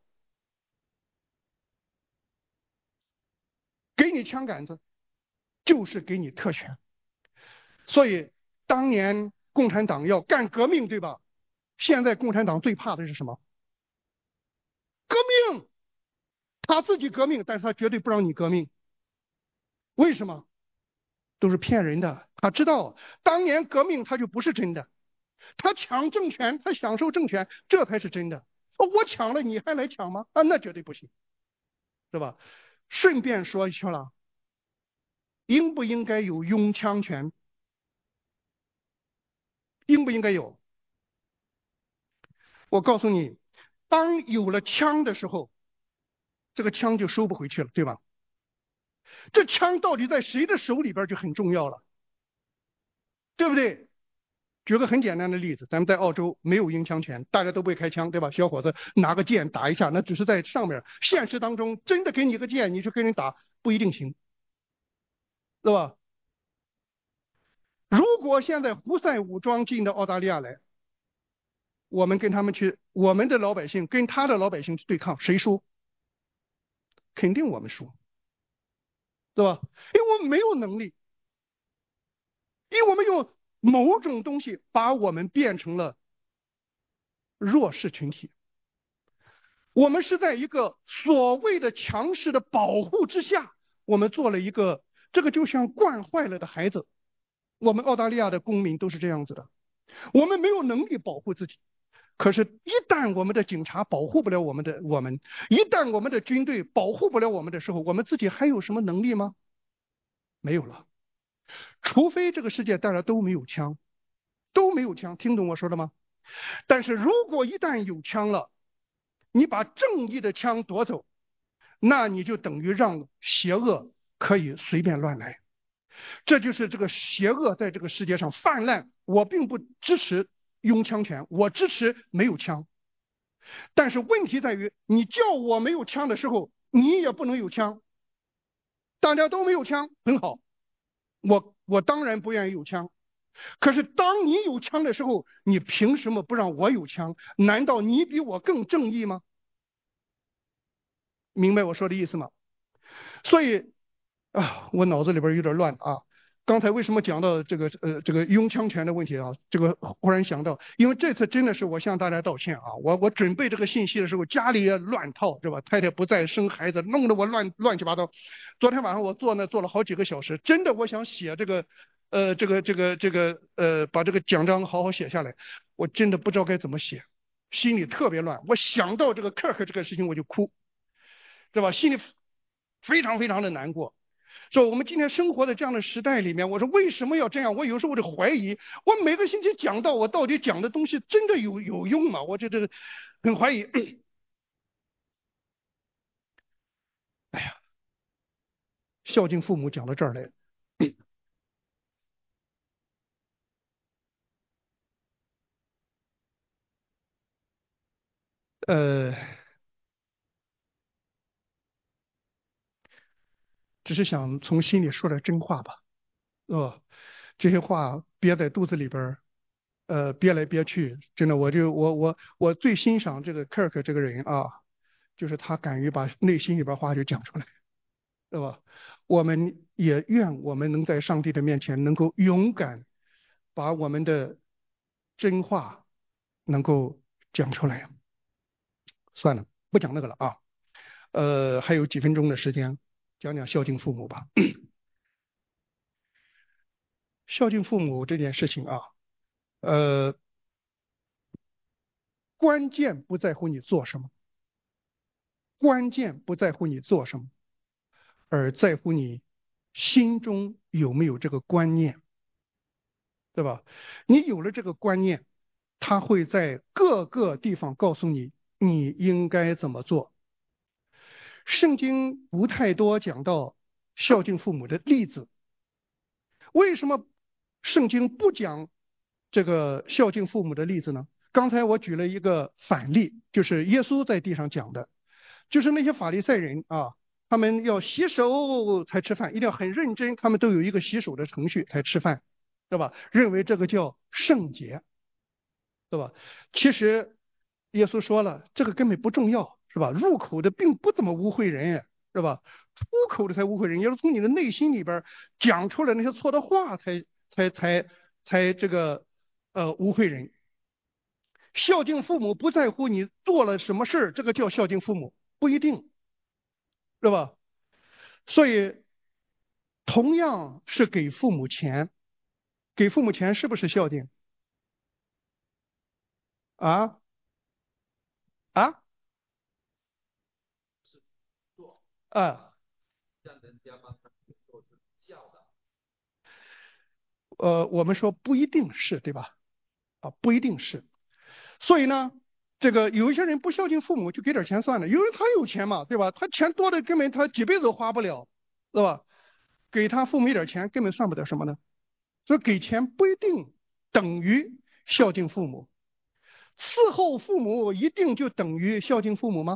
给你枪杆子，就是给你特权。所以当年共产党要干革命，对吧？现在共产党最怕的是什么？革命，他自己革命，但是他绝对不让你革命。为什么？都是骗人的。他知道当年革命他就不是真的，他抢政权，他享受政权，这才是真的。我抢了，你还来抢吗？啊，那绝对不行，是吧？顺便说一下了，应不应该有拥枪权？应不应该有？我告诉你，当有了枪的时候，这个枪就收不回去了，对吧？这枪到底在谁的手里边就很重要了。 对不对？举个很简单的例子，咱们在澳洲没有拥枪权，大家都不会开枪，对吧？小伙子拿个剑打一下，那只是在上面。现实当中真的给你个剑，你去跟人打不一定行，对吧？如果现在胡塞武装进到澳大利亚来，我们跟他们去，我们的老百姓跟他的老百姓去对抗，谁输？肯定我们输，对吧？因为我们没有能力，因为我们用某种东西把我们变成了弱势群体。我们是在一个所谓的强势的保护之下，我们做了一个，这个就像惯坏了的孩子。我们澳大利亚的公民都是这样子的，我们没有能力保护自己。可是，一旦我们的警察保护不了我们，一旦我们的军队保护不了我们的时候，我们自己还有什么能力吗？没有了。除非这个世界大家都没有枪，都没有枪，听懂我说的吗？但是如果一旦有枪了，你把正义的枪夺走，那你就等于让邪恶可以随便乱来。这就是这个邪恶在这个世界上泛滥。我并不支持拥枪权，我支持没有枪。但是问题在于，你叫我没有枪的时候，你也不能有枪。大家都没有枪，很好，我当然不愿意有枪。可是当你有枪的时候，你凭什么不让我有枪？难道你比我更正义吗？明白我说的意思吗？所以我脑子里边有点乱啊。刚才为什么讲到这个拥枪权的问题啊？这个忽然想到，因为这次真的是我向大家道歉啊！我准备这个信息的时候，家里也乱套，是吧？太太不在，生孩子，弄得我乱七八糟。昨天晚上我坐了好几个小时，真的我想写把这个奖章好好写下来，我真的不知道该怎么写，心里特别乱。我想到这个克这个事情我就哭，是吧？心里非常非常的难过。说我们今天生活在这样的时代里面，我说为什么要这样？我有时候我就怀疑，我每个星期讲到我到底讲的东西真的有用吗？我这很怀疑。哎呀，孝敬父母讲到这儿来，呃，只是想从心里说点真话吧，这些话憋在肚子里边憋来憋去，真的，我最欣赏这个 Kirk 这个人啊，就是他敢于把内心里边话就讲出来。对吧？我们也愿我们能在上帝的面前能够勇敢把我们的真话能够讲出来。算了，不讲那个了啊。还有几分钟的时间，讲讲孝敬父母吧。孝敬父母这件事情啊，呃，关键不在乎你做什么，关键不在乎你做什么，而在乎你心中有没有这个观念。对吧？你有了这个观念，他会在各个地方告诉你你应该怎么做。圣经不太多讲到孝敬父母的例子，为什么圣经不讲这个孝敬父母的例子呢？刚才我举了一个反例，就是耶稣在地上讲的，就是那些法利赛人啊，他们要洗手才吃饭，一定要很认真，他们都有一个洗手的程序才吃饭，对吧？认为这个叫圣洁。对吧？其实耶稣说了，这个根本不重要，是吧？入口的并不怎么污秽人，是吧？出口的才污秽人，也是从你的内心里边讲出来那些错的话才这个污秽人。孝敬父母不在乎你做了什么事儿，这个叫孝敬父母，不一定，是吧？所以同样是给父母钱，给父母钱是不是孝敬啊？啊啊？我们说不一定是，对吧？不一定是。所以呢，这个有一些人不孝敬父母，就给点钱算了，因为他有钱嘛，对吧？他钱多的根本他几辈子都花不了，对吧？给他父母一点钱，根本算不得什么呢？ 所以给钱不一定等于孝敬父母，伺候父母一定就等于孝敬父母吗？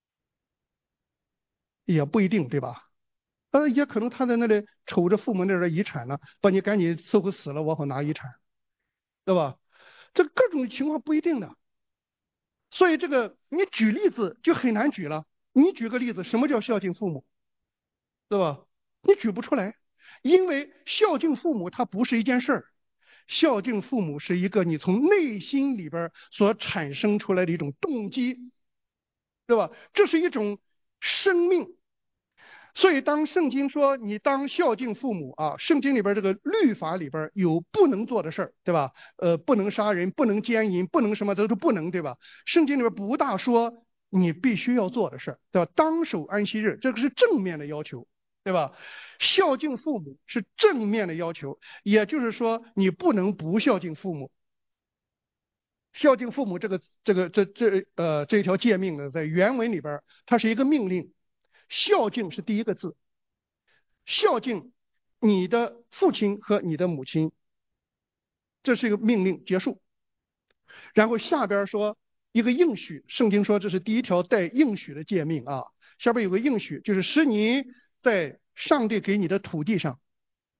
也不一定，对吧？也可能他在那里瞅着父母那点遗产呢，把你赶紧伺候死了，我好拿遗产，对吧？这各种情况不一定的。所以这个你举例子就很难举了。你举个例子，什么叫孝敬父母，对吧？你举不出来，因为孝敬父母它不是一件事儿，孝敬父母是一个你从内心里边所产生出来的一种动机，对吧？这是一种生命。所以当圣经说你当孝敬父母啊，圣经里边这个律法里边有不能做的事儿，对吧？不能杀人，不能奸淫，不能什么都是不能，对吧？圣经里边不大说你必须要做的事儿，对吧？当守安息日，这个是正面的要求，对吧？孝敬父母是正面的要求，也就是说你不能不孝敬父母。孝敬父母这一条诫命呢，在原文里边它是一个命令，孝敬是第一个字。孝敬你的父亲和你的母亲，这是一个命令，结束。然后下边说一个应许，圣经说这是第一条带应许的诫命啊。下边有个应许，就是使你在上帝给你的土地上，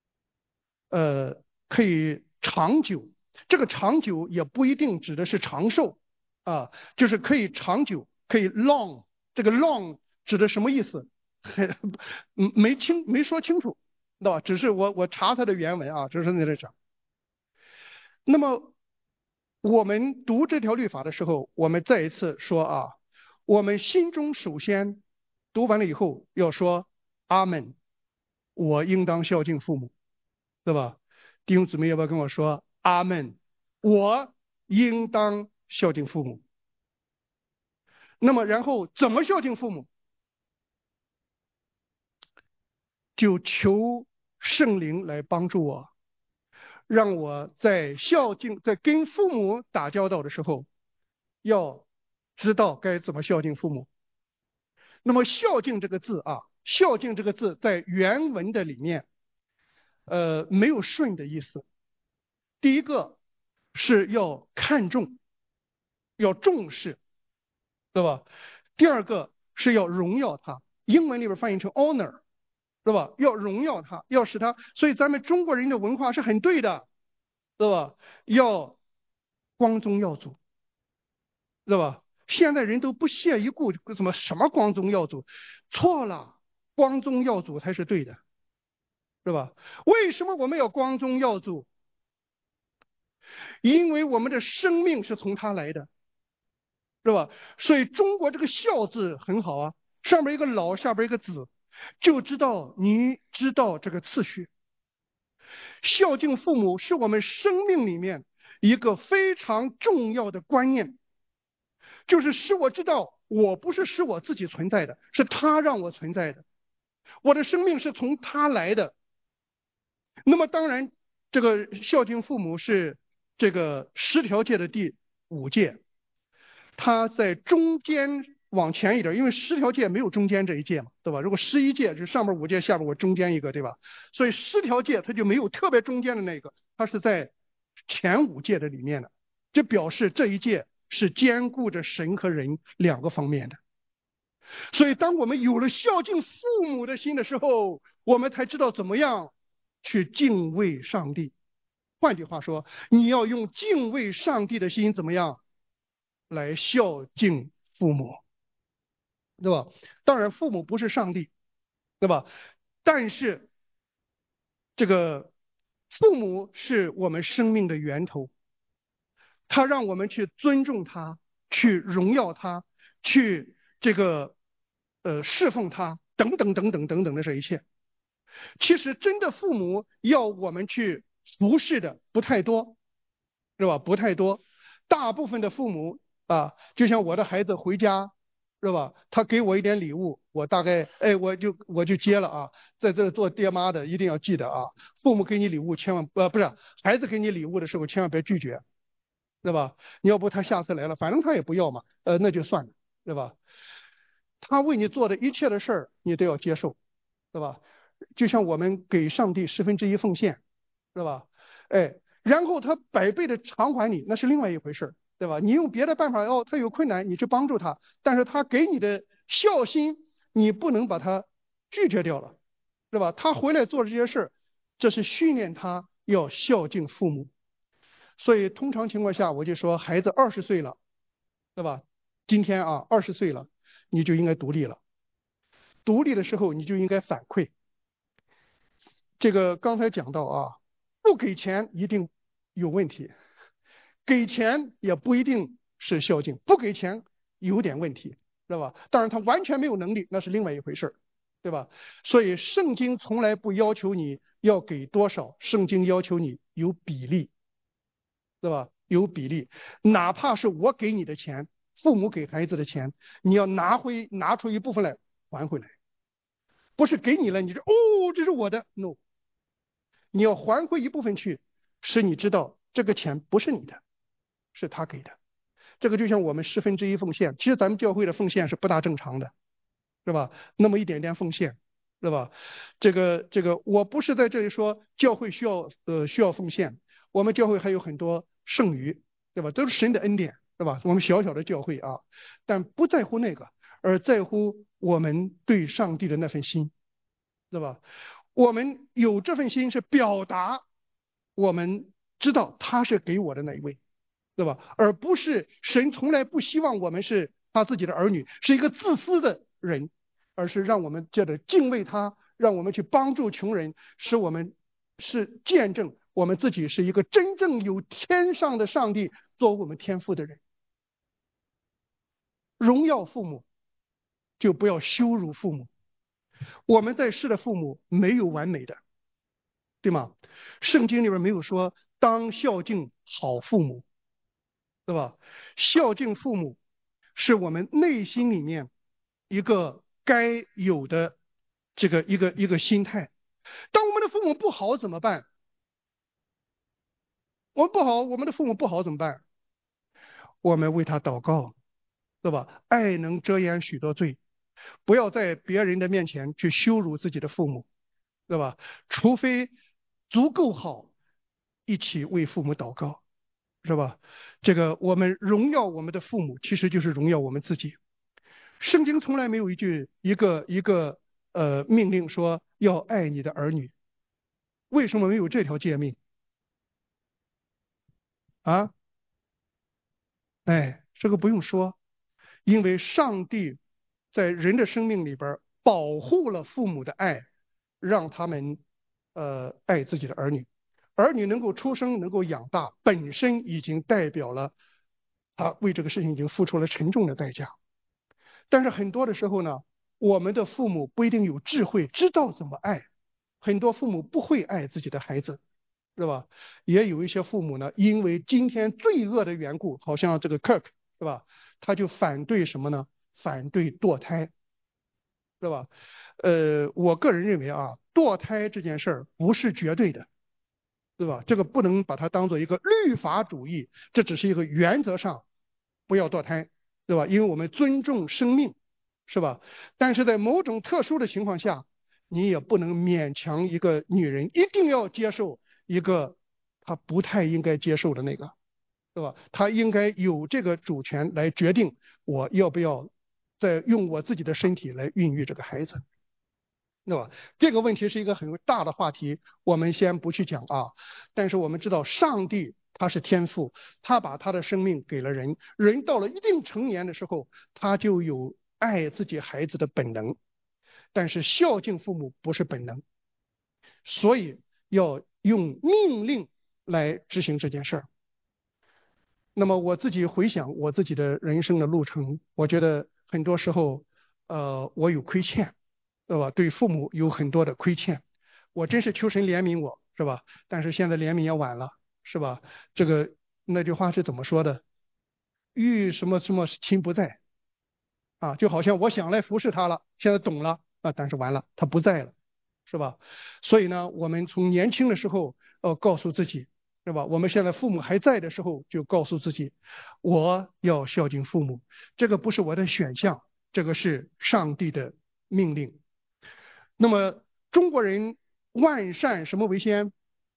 可以长久。这个长久也不一定指的是长寿啊，就是可以长久，可以 long。这个 long 指的什么意思？没说清楚，知道吧？只是我查它的原文啊，只是在这讲。那么我们读这条律法的时候，我们再一次说啊，我们心中首先读完了以后要说阿门，我应当孝敬父母，对吧？弟兄姊妹要不要跟我说阿门？我应当孝敬父母。那么然后怎么孝敬父母？就求圣灵来帮助我，让我在跟父母打交道的时候，要知道该怎么孝敬父母。那么孝敬这个字啊，孝敬这个字在原文的里面，没有顺的意思。第一个是要看重，要重视，对吧？第二个是要荣耀他，英文里边翻译成 honor，对吧？要荣耀他，要使他，所以咱们中国人的文化是很对的，对吧？要光宗耀祖，对吧？现在人都不屑一顾，什么光宗耀祖，错了，光宗耀祖才是对的，对吧？为什么我们要光宗耀祖？因为我们的生命是从他来的，是吧？所以中国这个孝字很好啊，上边一个老，下边一个子，就知道你知道这个次序。孝敬父母是我们生命里面一个非常重要的观念，就是使我知道我不是使我自己存在的，是他让我存在的，我的生命是从他来的。那么当然，这个孝敬父母是这个十条诫的第5诫，它在中间往前一点，因为十条诫没有中间这一诫嘛，对吧？如果11诫是上面5诫，下边我中间一个，对吧？所以十条诫它就没有特别中间的那个，它是在前5诫的里面的，这表示这一诫是兼顾着神和人2个方面的。所以当我们有了孝敬父母的心的时候，我们才知道怎么样去敬畏上帝。换句话说，你要用敬畏上帝的心怎么样来孝敬父母，对吧？当然父母不是上帝，对吧？但是这个父母是我们生命的源头，他让我们去尊重他，去荣耀他，去侍奉他，等等等等等等的这一切。其实真的父母要我们去服侍的不太多，是吧？不太多。大部分的父母啊，就像我的孩子回家，是吧？他给我一点礼物，我大概我就接了啊。在这做爹妈的一定要记得啊，父母给你礼物千万不是孩子给你礼物的时候千万别拒绝，对吧？你要不他下次来了，反正他也不要嘛，那就算了，对吧？他为你做的一切的事儿，你都要接受，对吧？就像我们给上帝1/10奉献，是吧？ 哎，然后他百倍的偿还你，那是另外一回事，对吧？你用别的办法，他有困难，你去帮助他，但是他给你的孝心，你不能把他拒绝掉了，对吧？他回来做这些事，这是训练他要孝敬父母。所以通常情况下，我就说孩子20岁了，对吧？今天啊20岁了，你就应该独立了。独立的时候，你就应该反馈。这个刚才讲到啊，不给钱一定有问题，给钱也不一定是孝敬，不给钱有点问题，对吧？当然他完全没有能力，那是另外一回事，对吧？所以圣经从来不要求你要给多少，圣经要求你有比例，对吧？有比例，哪怕是我给你的钱，父母给孩子的钱，你要拿出一部分来还回来，不是给你了你就这是我的 ，no。你要还回一部分去，使你知道这个钱不是你的，是他给的。这个就像我们1/10奉献，其实咱们教会的奉献是不大正常的，是吧？那么一点点奉献，是吧？这个，我不是在这里说教会需要奉献，我们教会还有很多剩余，对吧？都是神的恩典，对吧？我们小小的教会啊，但不在乎那个，而在乎我们对上帝的那份心，对吧？我们有这份心是表达我们知道他是给我的那一位，对吧？而不是神从来不希望我们是他自己的儿女，是一个自私的人，而是让我们借着敬畏他，让我们去帮助穷人，使我们是见证我们自己是一个真正有天上的上帝做我们天父的人。荣耀父母，就不要羞辱父母。我们在世的父母没有完美的，对吗？圣经里边没有说当孝敬好父母，对吧？孝敬父母是我们内心里面一个该有的一个心态。当我们的父母不好怎么办？我们的父母不好怎么办？我们为他祷告，对吧？爱能遮掩许多罪，不要在别人的面前去羞辱自己的父母，对吧？除非足够好，一起为父母祷告，是吧？这个我们荣耀我们的父母，其实就是荣耀我们自己。圣经从来没有一个命令说要爱你的儿女，为什么没有这条诫命啊？哎，这个不用说，因为上帝在人的生命里边保护了父母的爱，让他们爱自己的儿女。儿女能够出生，能够养大，本身已经代表了他为这个事情已经付出了沉重的代价。但是很多的时候呢，我们的父母不一定有智慧，知道怎么爱。很多父母不会爱自己的孩子，是吧？也有一些父母呢，因为今天罪恶的缘故，好像这个 Kirk 是吧？他就反对什么呢？反对堕胎，是吧？我个人认为啊，堕胎这件事儿不是绝对的，对吧？这个不能把它当做一个律法主义，这只是一个原则上不要堕胎，对吧？因为我们尊重生命，是吧？但是在某种特殊的情况下，你也不能勉强一个女人一定要接受一个她不太应该接受的那个，对吧？她应该有这个主权来决定我要不要再用我自己的身体来孕育这个孩子。对吧？这个问题是一个很大的话题，我们先不去讲啊。但是我们知道，上帝他是天父，他把他的生命给了人，人到了一定成年的时候，他就有爱自己孩子的本能。但是孝敬父母不是本能，所以要用命令来执行这件事儿。那么我自己回想我自己的人生的路程，我觉得很多时候，我有亏欠。对吧？对父母有很多的亏欠，我真是求神怜悯我，是吧？但是现在怜悯也晚了，是吧？这个那句话是怎么说的？遇什么什么亲不在啊？就好像我想来服侍他了，现在懂了啊，但是完了，他不在了，是吧？所以呢，我们从年轻的时候告诉自己，是吧？我们现在父母还在的时候，就告诉自己，我要孝敬父母，这个不是我的选项，这个是上帝的命令。那么中国人万善什么为先？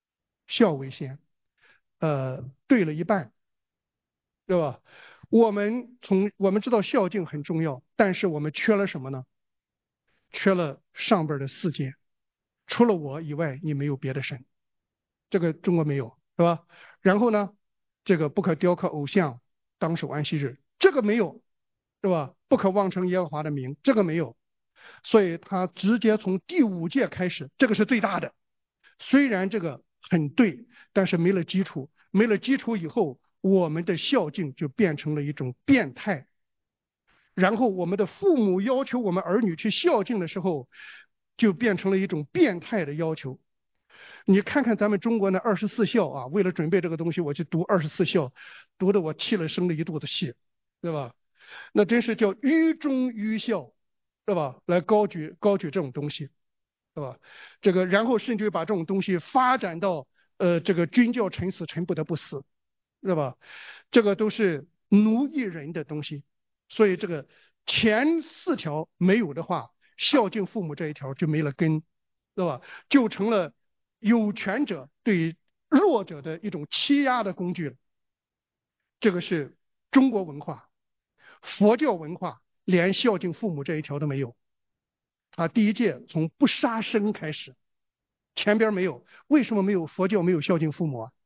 孝为先，对了一半，对吧？我们知道孝敬很重要，但是我们缺了什么呢？缺了上边的4件，除了我以外，你没有别的神，这个中国没有，是吧？然后呢，这个不可雕刻偶像，当守安息日，这个没有，是吧？不可妄称耶和华的名，这个没有，所以他直接从第5诫开始，这个是最大的。虽然这个很对，但是没了基础，没了基础以后，我们的孝敬就变成了一种变态。然后我们的父母要求我们儿女去孝敬的时候，就变成了一种变态的要求。你看看咱们中国那24孝啊，为了准备这个东西，我去读24孝，读的我气了，生了一肚子气，对吧？那真是叫愚忠愚孝，对吧？来高举这种东西，对吧？这个然后甚至于把这种东西发展到这个君叫臣死，臣不得不死，对吧？这个都是奴役人的东西，所以这个前4条没有的话，孝敬父母这一条就没了根，对吧？就成了有权者对弱者的一种欺压的工具了。这个是中国文化，佛教文化连孝敬父母这一条都没有。他第1诫从不杀生开始，前边没有，为什么没有？佛教没有孝敬父母啊？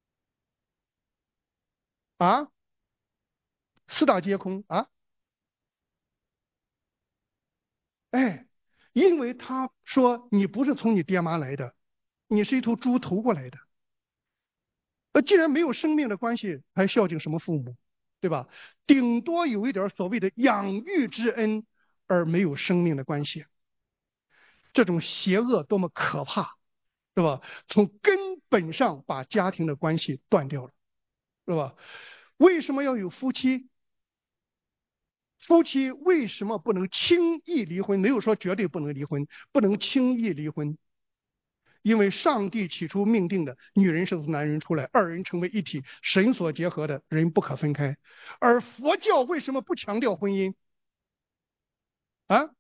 啊，四大皆空啊？哎，因为他说你不是从你爹妈来的，你是一头猪投过来的。既然没有生命的关系，还孝敬什么父母，对吧？顶多有一点所谓的养育之恩，而没有生命的关系。这种邪恶多么可怕，对吧？从根本上把家庭的关系断掉了，是吧？为什么要有夫妻？夫妻为什么不能轻易离婚？没有说绝对不能离婚，不能轻易离婚。因为上帝起初命定的，女人是从男人出来，2人成为一体，神所结合的人不可分开。而佛教为什么不强调婚姻啊？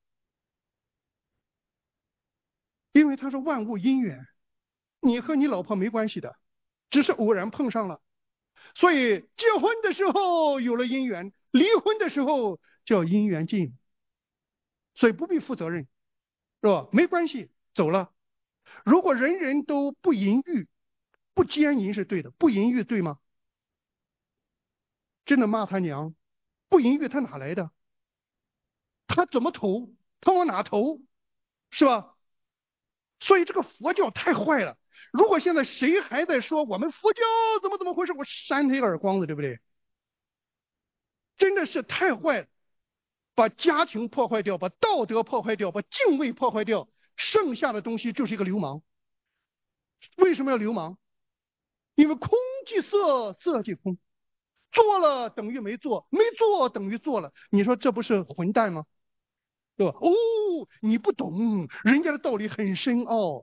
因为它是万物因缘，你和你老婆没关系的，只是偶然碰上了。所以结婚的时候有了姻缘，离婚的时候叫姻缘尽，所以不必负责任，是吧？没关系，走了。如果人人都不淫欲，不奸淫是对的，不淫欲对吗？真的骂他娘，不淫欲他哪来的？他怎么投？他往哪投？是吧？所以这个佛教太坏了。如果现在谁还在说我们佛教怎么回事，我扇他一个耳光子，对不对？真的是太坏了，把家庭破坏掉，把道德破坏掉，把敬畏破坏掉，剩下的东西就是一个流氓。为什么要流氓？因为空即色，色即空，做了等于没做，没做等于做了。你说这不是混蛋吗？对吧？哦，你不懂，人家的道理很深奥。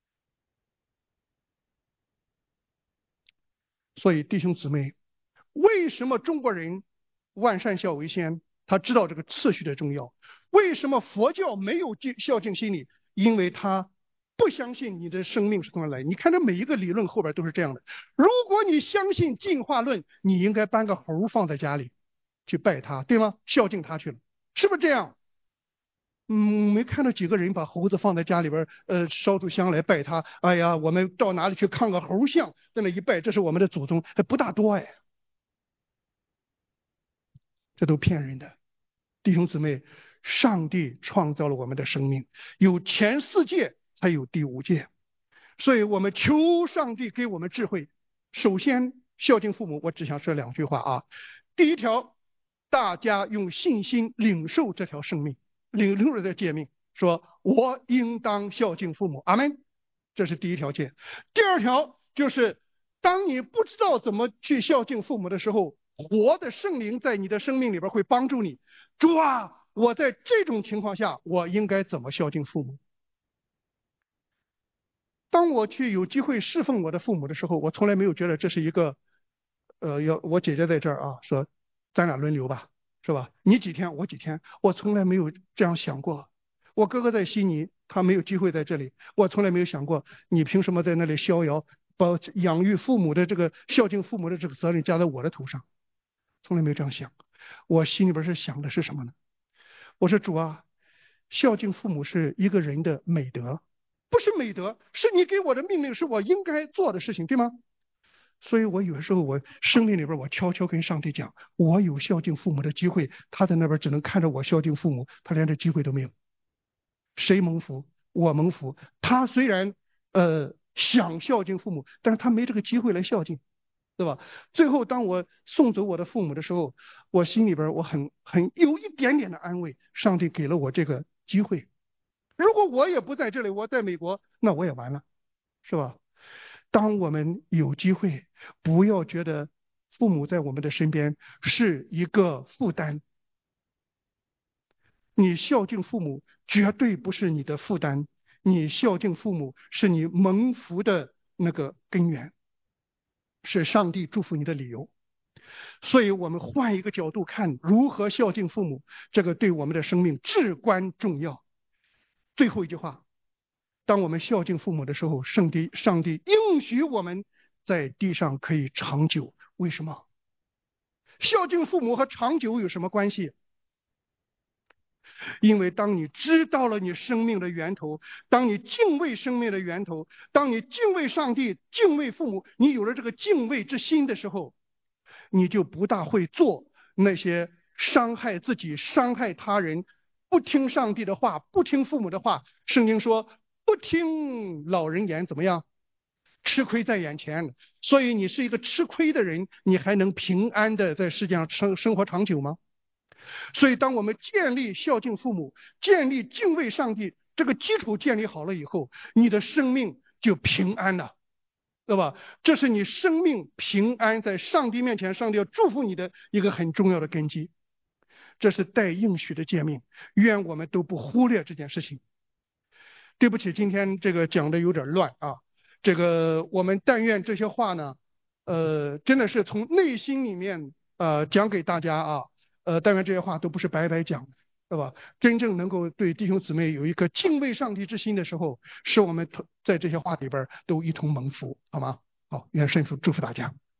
所以弟兄姊妹，为什么中国人万善孝为先？他知道这个次序的重要。为什么佛教没有孝敬心理？因为他不相信你的生命是从哪来。你看这每一个理论后边都是这样的。如果你相信进化论，你应该搬个猴放在家里去拜他，对吗？孝敬他去了，是不是这样？没看到几个人把猴子放在家里边，烧出香来拜他。哎呀，我们到哪里去看个猴像，在那一拜，这是我们的祖宗，还不大多哎。这都骗人的，弟兄姊妹，上帝创造了我们的生命，有前4诫，才有第5诫，所以我们求上帝给我们智慧。首先，孝敬父母，我只想说2句话啊。第1条，大家用信心领受这条生命，领受这诫命，说我应当孝敬父母，阿门。这是第1条诫。第2条就是，当你不知道怎么去孝敬父母的时候，活的圣灵在你的生命里边会帮助你。主啊，我在这种情况下，我应该怎么孝敬父母？当我去有机会侍奉我的父母的时候，我从来没有觉得这是一个，我姐姐在这儿啊，说咱俩轮流吧，是吧？你几天我几天，我从来没有这样想过。我哥哥在悉尼，他没有机会在这里，我从来没有想过你凭什么在那里逍遥， 把养育父母的这个孝敬父母的这个责任加在我的头上，从来没有这样想。我心里边是想的是什么呢？我说主啊，孝敬父母是一个人的美德，不是美德，是你给我的命令，是我应该做的事情，对吗？所以我有的时候我生命里边，我悄悄跟上帝讲，我有孝敬父母的机会，他在那边只能看着我孝敬父母，他连这机会都没有。谁蒙福？我蒙福。他虽然想孝敬父母，但是他没这个机会来孝敬，对吧？最后当我送走我的父母的时候，我心里边我很有一点点的安慰，上帝给了我这个机会。如果我也不在这里，我在美国，那我也完了，是吧？当我们有机会，不要觉得父母在我们的身边是一个负担。你孝敬父母绝对不是你的负担，你孝敬父母是你蒙福的那个根源，是上帝祝福你的理由。所以我们换一个角度看如何孝敬父母，这个对我们的生命至关重要。最后一句话，当我们孝敬父母的时候，上帝应许我们在地上可以长久。为什么？孝敬父母和长久有什么关系？因为当你知道了你生命的源头，当你敬畏生命的源头，当你敬畏上帝、敬畏父母，你有了这个敬畏之心的时候，你就不大会做那些伤害自己、伤害他人、不听上帝的话、不听父母的话。圣经说，不听老人言怎么样？吃亏在眼前。所以你是一个吃亏的人，你还能平安的在世界上生活长久吗？所以当我们建立孝敬父母、建立敬畏上帝这个基础建立好了以后，你的生命就平安了，对吧？这是你生命平安在上帝面前，上帝要祝福你的一个很重要的根基。这是带应许的诫命，愿我们都不忽略这件事情。对不起，今天这个讲的有点乱啊。这个我们但愿这些话呢，真的是从内心里面讲给大家啊。但愿这些话都不是白白讲的，对吧？真正能够对弟兄姊妹有一个敬畏上帝之心的时候，使我们在这些话里边都一同蒙福，好吗？好，愿圣父祝福大家。